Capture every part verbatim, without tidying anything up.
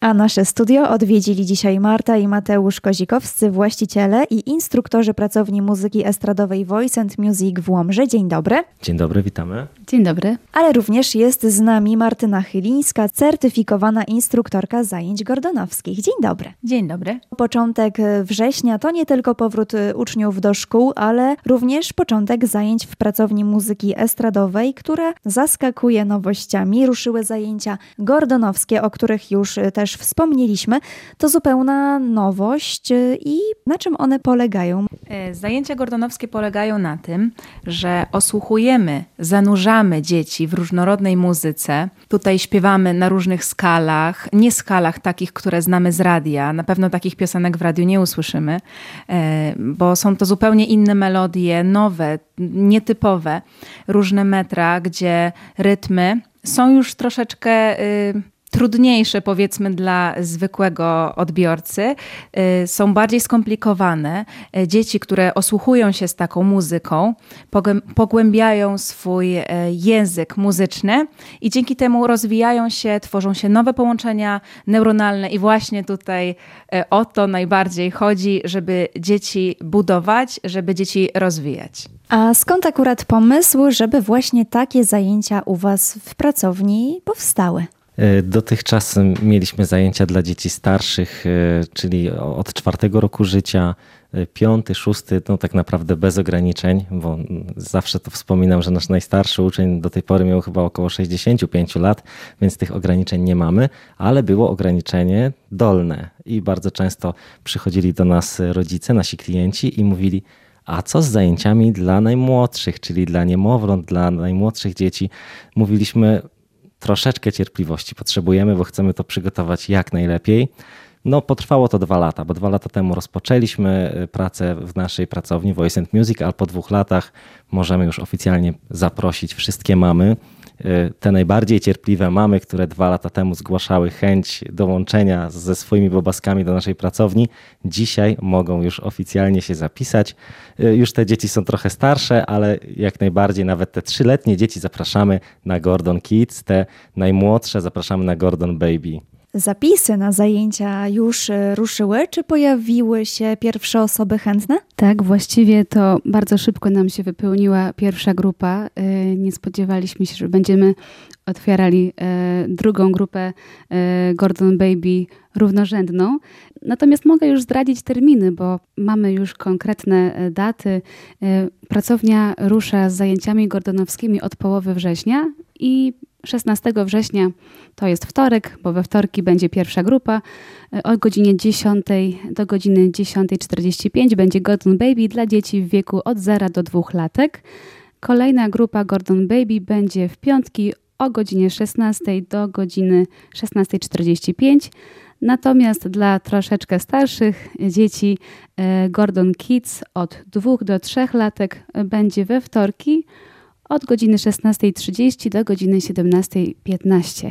A nasze studio odwiedzili dzisiaj Marta i Mateusz Kozikowscy, właściciele i instruktorzy pracowni muzyki estradowej Voice and Music w Łomży. Dzień dobry. Dzień dobry, witamy. Dzień dobry. Ale również jest z nami Martyna Chylińska, certyfikowana instruktorka zajęć gordonowskich. Dzień dobry. Dzień dobry. Początek września to nie tylko powrót uczniów do szkół, ale również początek zajęć w pracowni muzyki estradowej, która zaskakuje nowościami. Ruszyły zajęcia gordonowskie, o których już też wspomnieliśmy. To zupełna nowość i na czym one polegają? Zajęcia gordonowskie polegają na tym, że osłuchujemy, zanurzamy dzieci w różnorodnej muzyce. Tutaj śpiewamy na różnych skalach, nie skalach takich, które znamy z radia. Na pewno takich piosenek w radiu nie usłyszymy, bo są to zupełnie inne melodie, nowe, nietypowe, różne metra, gdzie rytmy są już troszeczkę y, trudniejsze, powiedzmy, dla zwykłego odbiorcy. Y, są bardziej skomplikowane. Y, dzieci, które osłuchują się z taką muzyką, pogę- pogłębiają swój y, język muzyczny i dzięki temu rozwijają się, tworzą się nowe połączenia neuronalne i właśnie tutaj y, o to najbardziej chodzi, żeby dzieci budować, żeby dzieci rozwijać. A skąd akurat pomysł, żeby właśnie takie zajęcia u Was w pracowni powstały? Dotychczas mieliśmy zajęcia dla dzieci starszych, czyli od czwartego roku życia, piąty, szósty, no tak naprawdę bez ograniczeń, bo zawsze to wspominam, że nasz najstarszy uczeń do tej pory miał chyba około sześćdziesiąt pięć lat, więc tych ograniczeń nie mamy, ale było ograniczenie dolne i bardzo często przychodzili do nas rodzice, nasi klienci i mówili: a co z zajęciami dla najmłodszych, czyli dla niemowląt, dla najmłodszych dzieci? Mówiliśmy: troszeczkę cierpliwości potrzebujemy, bo chcemy to przygotować jak najlepiej. No potrwało to dwa lata, bo dwa lata temu rozpoczęliśmy pracę w naszej pracowni Voice and Music, ale po dwóch latach możemy już oficjalnie zaprosić wszystkie mamy. Te najbardziej cierpliwe mamy, które dwa lata temu zgłaszały chęć dołączenia ze swoimi bobaskami do naszej pracowni, dzisiaj mogą już oficjalnie się zapisać. Już te dzieci są trochę starsze, ale jak najbardziej nawet te trzyletnie dzieci zapraszamy na Gordon Kids, te najmłodsze zapraszamy na Gordon Baby. Zapisy na zajęcia już ruszyły? Czy pojawiły się pierwsze osoby chętne? Tak, właściwie to bardzo szybko nam się wypełniła pierwsza grupa. Nie spodziewaliśmy się, że będziemy otwierali drugą grupę Gordon Baby równorzędną. Natomiast mogę już zdradzić terminy, bo mamy już konkretne daty. Pracownia rusza z zajęciami gordonowskimi od połowy września i szesnastego września to jest wtorek, bo we wtorki będzie pierwsza grupa. O godzinie dziesiątej do godziny dziesiątej czterdzieści pięć będzie Gordon Baby dla dzieci w wieku od zera do dwóch latek. Kolejna grupa Gordon Baby będzie w piątki o godzinie szesnastej do godziny szesnastej czterdzieści pięć. Natomiast dla troszeczkę starszych dzieci Gordon Kids od dwóch do trzech latek będzie we wtorki od godziny szesnastej trzydzieści do godziny siedemnastej piętnaście.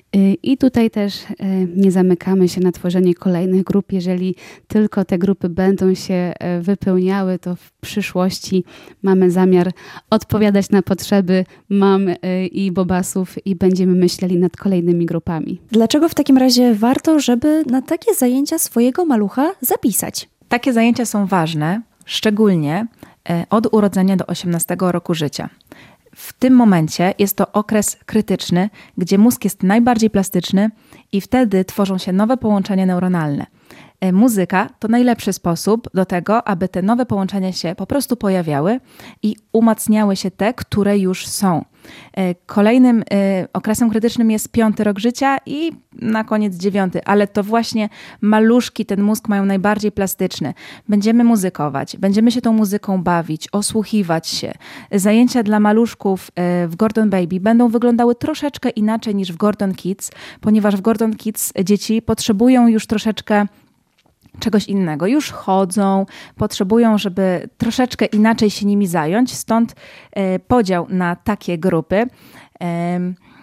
I tutaj też nie zamykamy się na tworzenie kolejnych grup. Jeżeli tylko te grupy będą się wypełniały, to w przyszłości mamy zamiar odpowiadać na potrzeby mam i bobasów i będziemy myśleli nad kolejnymi grupami. Dlaczego w takim razie warto, żeby na takie zajęcia swojego malucha zapisać? Takie zajęcia są ważne, szczególnie od urodzenia do osiemnastego roku życia. W tym momencie jest to okres krytyczny, gdzie mózg jest najbardziej plastyczny i wtedy tworzą się nowe połączenia neuronalne. Muzyka to najlepszy sposób do tego, aby te nowe połączenia się po prostu pojawiały i umacniały się te, które już są. Kolejnym okresem krytycznym jest piąty rok życia i na koniec dziewiąty, ale to właśnie maluszki ten mózg mają najbardziej plastyczny. Będziemy muzykować, będziemy się tą muzyką bawić, osłuchiwać się. Zajęcia dla maluszków w Gordon Baby będą wyglądały troszeczkę inaczej niż w Gordon Kids, ponieważ w Gordon Kids dzieci potrzebują już troszeczkę czegoś innego. Już chodzą, potrzebują, żeby troszeczkę inaczej się nimi zająć, stąd e, podział na takie grupy. E,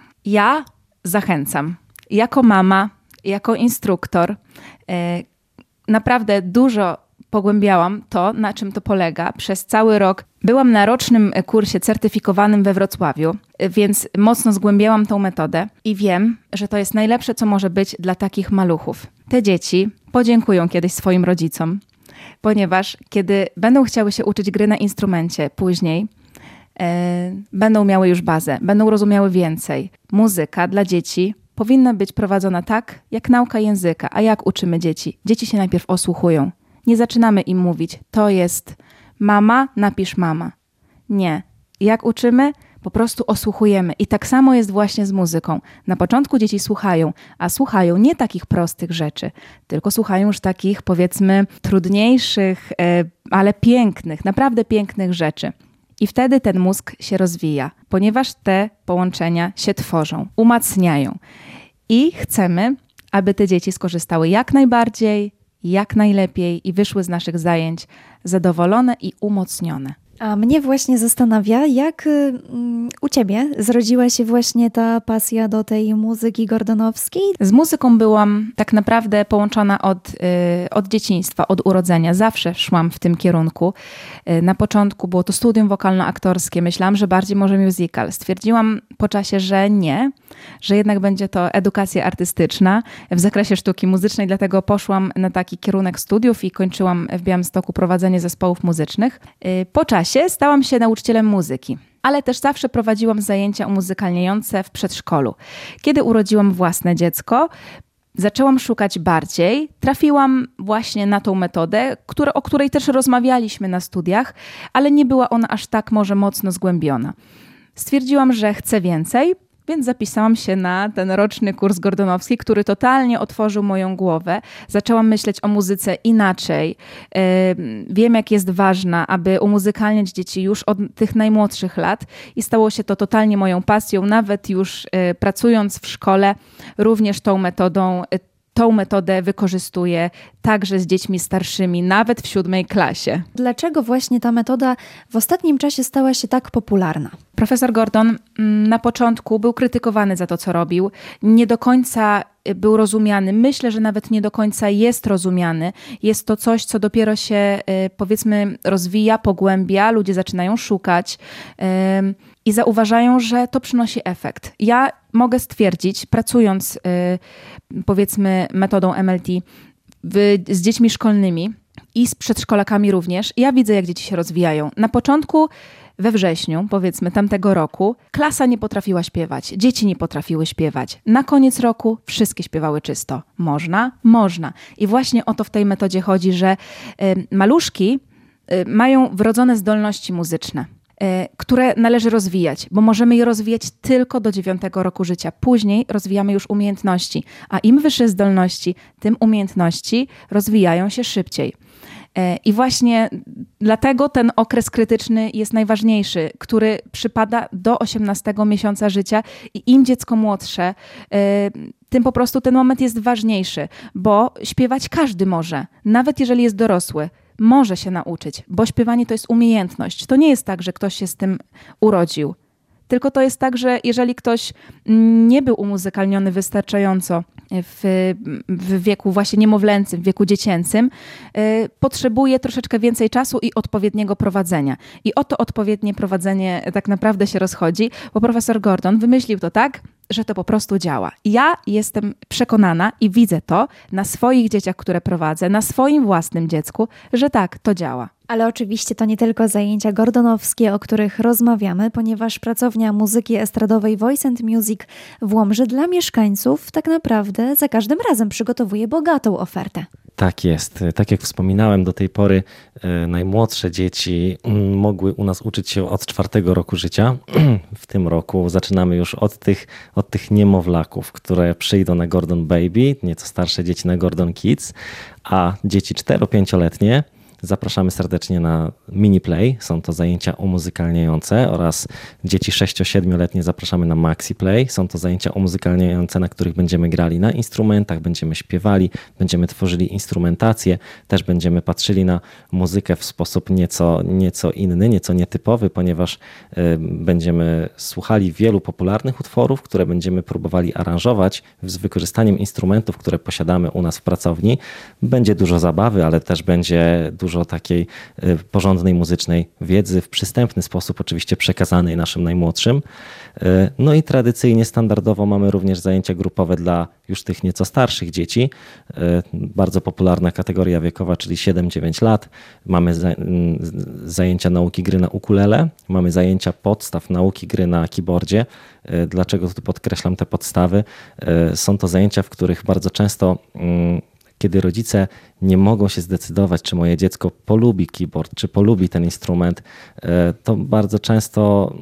ja zachęcam, jako mama, jako instruktor, e, naprawdę dużo pogłębiałam to, na czym to polega. Przez cały rok byłam na rocznym kursie certyfikowanym we Wrocławiu, więc mocno zgłębiałam tą metodę i wiem, że to jest najlepsze, co może być dla takich maluchów. Te dzieci podziękują kiedyś swoim rodzicom, ponieważ kiedy będą chciały się uczyć gry na instrumencie później, e, będą miały już bazę, będą rozumiały więcej. Muzyka dla dzieci powinna być prowadzona tak, jak nauka języka. A jak uczymy dzieci? Dzieci się najpierw osłuchują. Nie zaczynamy im mówić, to jest mama, napisz mama. Nie. Jak uczymy? Po prostu osłuchujemy. I tak samo jest właśnie z muzyką. Na początku dzieci słuchają, a słuchają nie takich prostych rzeczy, tylko słuchają już takich, powiedzmy, trudniejszych, ale pięknych, naprawdę pięknych rzeczy. I wtedy ten mózg się rozwija, ponieważ te połączenia się tworzą, umacniają. I chcemy, aby te dzieci skorzystały jak najbardziej, jak najlepiej i wyszły z naszych zajęć zadowolone i umocnione. A mnie właśnie zastanawia, jak y, u Ciebie zrodziła się właśnie ta pasja do tej muzyki gordonowskiej? Z muzyką byłam tak naprawdę połączona od, y, od dzieciństwa, od urodzenia. Zawsze szłam w tym kierunku. Y, na początku było to studium wokalno-aktorskie. Myślałam, że bardziej może musical. Stwierdziłam po czasie, że nie, że jednak będzie to edukacja artystyczna w zakresie sztuki muzycznej, dlatego poszłam na taki kierunek studiów i kończyłam w Białymstoku prowadzenie zespołów muzycznych. Y, po czasie stałam się nauczycielem muzyki, ale też zawsze prowadziłam zajęcia umuzykalniające w przedszkolu. Kiedy urodziłam własne dziecko, zaczęłam szukać bardziej. Trafiłam właśnie na tą metodę, które, o której też rozmawialiśmy na studiach, ale nie była ona aż tak może mocno zgłębiona. Stwierdziłam, że chcę więcej, więc zapisałam się na ten roczny kurs gordonowski, który totalnie otworzył moją głowę. Zaczęłam myśleć o muzyce inaczej. Wiem, jak jest ważna, aby umuzykalniać dzieci już od tych najmłodszych lat i stało się to totalnie moją pasją. Nawet już pracując w szkole, również tą metodą Tą metodę wykorzystuję także z dziećmi starszymi, nawet w siódmej klasie. Dlaczego właśnie ta metoda w ostatnim czasie stała się tak popularna? Profesor Gordon na początku był krytykowany za to, co robił. Nie do końca był rozumiany. Myślę, że nawet nie do końca jest rozumiany. Jest to coś, co dopiero się, powiedzmy, rozwija, pogłębia. Ludzie zaczynają szukać i zauważają, że to przynosi efekt. Ja mogę stwierdzić, pracując, powiedzmy, metodą M L T w, z dziećmi szkolnymi i z przedszkolakami również, ja widzę, jak dzieci się rozwijają. Na początku, we wrześniu, powiedzmy, tamtego roku, klasa nie potrafiła śpiewać, dzieci nie potrafiły śpiewać. Na koniec roku wszystkie śpiewały czysto. Można? Można. I właśnie o to w tej metodzie chodzi, że y, maluszki y, mają wrodzone zdolności muzyczne, które należy rozwijać, bo możemy je rozwijać tylko do dziewiątego roku życia. Później rozwijamy już umiejętności, a im wyższe zdolności, tym umiejętności rozwijają się szybciej. I właśnie dlatego ten okres krytyczny jest najważniejszy, który przypada do osiemnastego miesiąca życia i im dziecko młodsze, tym po prostu ten moment jest ważniejszy, bo śpiewać każdy może, nawet jeżeli jest dorosły. Może się nauczyć, bo śpiewanie to jest umiejętność. To nie jest tak, że ktoś się z tym urodził. Tylko to jest tak, że jeżeli ktoś nie był umuzykalniony wystarczająco w, w wieku właśnie niemowlęcym, w wieku dziecięcym, yy, potrzebuje troszeczkę więcej czasu i odpowiedniego prowadzenia. I o to odpowiednie prowadzenie tak naprawdę się rozchodzi, bo profesor Gordon wymyślił to tak, że to po prostu działa. Ja jestem przekonana i widzę to na swoich dzieciach, które prowadzę, na swoim własnym dziecku, że tak, to działa. Ale oczywiście to nie tylko zajęcia gordonowskie, o których rozmawiamy, ponieważ pracownia muzyki estradowej Voice and Music w Łomży dla mieszkańców tak naprawdę za każdym razem przygotowuje bogatą ofertę. Tak jest. Tak jak wspominałem, do tej pory e, najmłodsze dzieci m, mogły u nas uczyć się od czwartego roku życia. W tym roku zaczynamy już od tych, od tych niemowlaków, które przyjdą na Gordon Baby, nieco starsze dzieci na Gordon Kids, a dzieci cztero-pięcioletnie zapraszamy serdecznie na mini play. Są to zajęcia umuzykalniające oraz dzieci sześcio-siedmioletnie zapraszamy na maxi play. Są to zajęcia umuzykalniające, na których będziemy grali na instrumentach, będziemy śpiewali, będziemy tworzyli instrumentację, też będziemy patrzyli na muzykę w sposób nieco, nieco inny, nieco nietypowy, ponieważ y, będziemy słuchali wielu popularnych utworów, które będziemy próbowali aranżować z wykorzystaniem instrumentów, które posiadamy u nas w pracowni. Będzie dużo zabawy, ale też będzie dużo takiej y, porządnej muzycznej wiedzy w przystępny sposób, oczywiście przekazanej naszym najmłodszym. Y, no i tradycyjnie, standardowo mamy również zajęcia grupowe dla już tych nieco starszych dzieci. Y, bardzo popularna kategoria wiekowa, czyli siedem dziewięć lat. Mamy za, y, zajęcia nauki gry na ukulele, mamy zajęcia podstaw nauki gry na keyboardzie. Y, dlaczego tu podkreślam te podstawy? Y, są to zajęcia, w których bardzo często y, kiedy rodzice nie mogą się zdecydować, czy moje dziecko polubi keyboard, czy polubi ten instrument, to bardzo często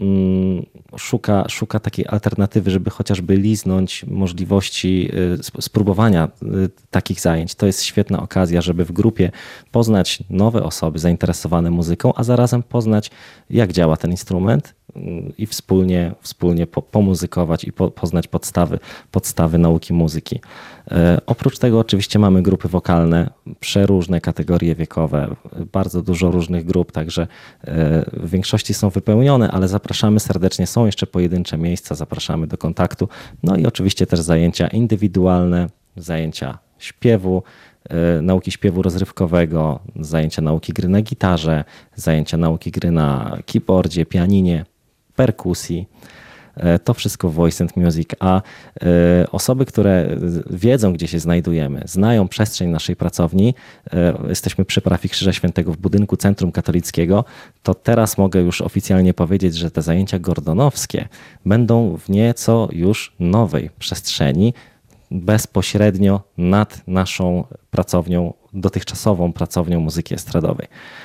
szuka, szuka takiej alternatywy, żeby chociażby liznąć możliwości spróbowania takich zajęć. To jest świetna okazja, żeby w grupie poznać nowe osoby zainteresowane muzyką, a zarazem poznać, jak działa ten instrument i wspólnie, wspólnie po, pomuzykować i po, poznać podstawy, podstawy nauki muzyki. E, oprócz tego oczywiście mamy grupy wokalne, przeróżne kategorie wiekowe, bardzo dużo różnych grup, także e, w większości są wypełnione, ale zapraszamy serdecznie, są jeszcze pojedyncze miejsca, zapraszamy do kontaktu. No i oczywiście też zajęcia indywidualne, zajęcia śpiewu, e, nauki śpiewu rozrywkowego, zajęcia nauki gry na gitarze, zajęcia nauki gry na keyboardzie, pianinie, perkusji. To wszystko w Voice and Music, a osoby, które wiedzą, gdzie się znajdujemy, znają przestrzeń naszej pracowni, jesteśmy przy parafii Krzyża Świętego w budynku Centrum Katolickiego, to teraz mogę już oficjalnie powiedzieć, że te zajęcia gordonowskie będą w nieco już nowej przestrzeni, bezpośrednio nad naszą pracownią, dotychczasową pracownią muzyki estradowej.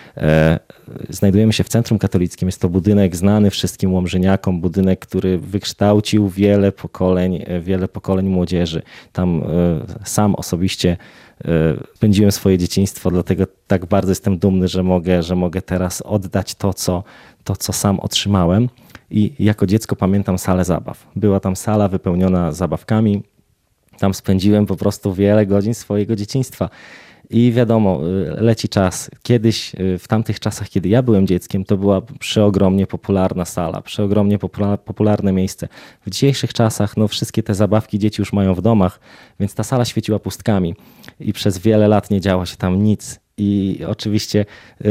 Znajdujemy się w Centrum Katolickim. Jest to budynek znany wszystkim łomżyniakom, budynek, który wykształcił wiele pokoleń, wiele pokoleń młodzieży. Tam sam osobiście spędziłem swoje dzieciństwo, dlatego tak bardzo jestem dumny, że mogę, że mogę teraz oddać to, co, to, co sam otrzymałem. I jako dziecko pamiętam salę zabaw. Była tam sala wypełniona zabawkami. Tam spędziłem po prostu wiele godzin swojego dzieciństwa. I wiadomo, leci czas. Kiedyś, w tamtych czasach, kiedy ja byłem dzieckiem, to była przeogromnie popularna sala, przeogromnie popularne miejsce. W dzisiejszych czasach no, wszystkie te zabawki dzieci już mają w domach, więc ta sala świeciła pustkami i przez wiele lat nie działo się tam nic. I oczywiście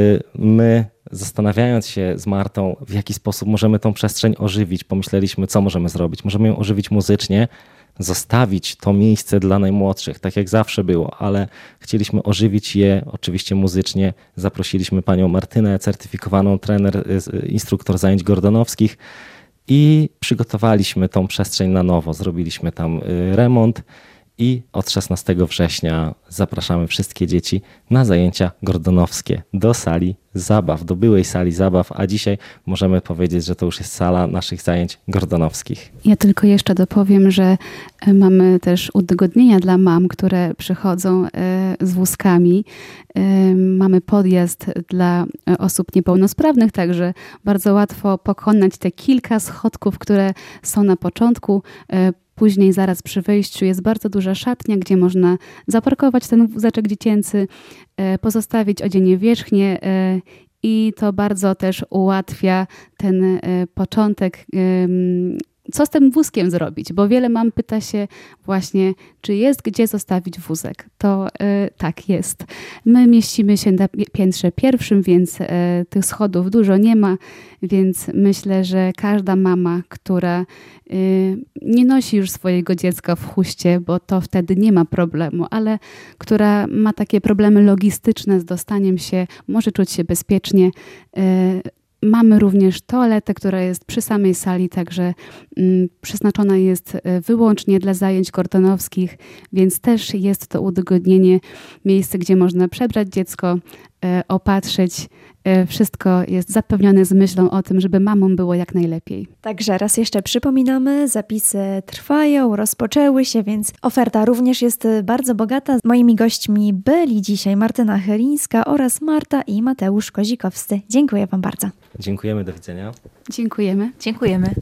my, zastanawiając się z Martą, w jaki sposób możemy tą przestrzeń ożywić, pomyśleliśmy, co możemy zrobić. Możemy ją ożywić muzycznie, zostawić to miejsce dla najmłodszych, tak jak zawsze było, ale chcieliśmy ożywić je oczywiście muzycznie. Zaprosiliśmy panią Martynę, certyfikowaną trener, instruktor zajęć gordonowskich i przygotowaliśmy tą przestrzeń na nowo. Zrobiliśmy tam remont i od szesnastego września zapraszamy wszystkie dzieci na zajęcia gordonowskie do sali zabaw, do byłej sali zabaw, a dzisiaj możemy powiedzieć, że to już jest sala naszych zajęć gordonowskich. Ja tylko jeszcze dopowiem, że mamy też udogodnienia dla mam, które przychodzą z wózkami. Mamy podjazd dla osób niepełnosprawnych, także bardzo łatwo pokonać te kilka schodków, które są na początku. Później zaraz przy wejściu jest bardzo duża szatnia, gdzie można zaparkować ten wózeczek dziecięcy, pozostawić odzienie wierzchnie i to bardzo też ułatwia ten początek. Co z tym wózkiem zrobić? Bo wiele mam pyta się właśnie, czy jest gdzie zostawić wózek. To y, tak jest. My mieścimy się na piętrze pierwszym, więc y, tych schodów dużo nie ma, więc myślę, że każda mama, która y, nie nosi już swojego dziecka w chuście, bo to wtedy nie ma problemu, ale która ma takie problemy logistyczne z dostaniem się, może czuć się bezpiecznie. Y, Mamy również toaletę, która jest przy samej sali, także mm, przeznaczona jest wyłącznie dla zajęć gordonowskich, więc też jest to udogodnienie, miejsce, gdzie można przebrać dziecko, opatrzyć. Wszystko jest zapewnione z myślą o tym, żeby mamom było jak najlepiej. Także raz jeszcze przypominamy, zapisy trwają, rozpoczęły się, więc oferta również jest bardzo bogata. Moimi gośćmi byli dzisiaj Martyna Chylińska oraz Marta i Mateusz Kozikowscy. Dziękuję Wam bardzo. Dziękujemy, do widzenia. Dziękujemy. Dziękujemy.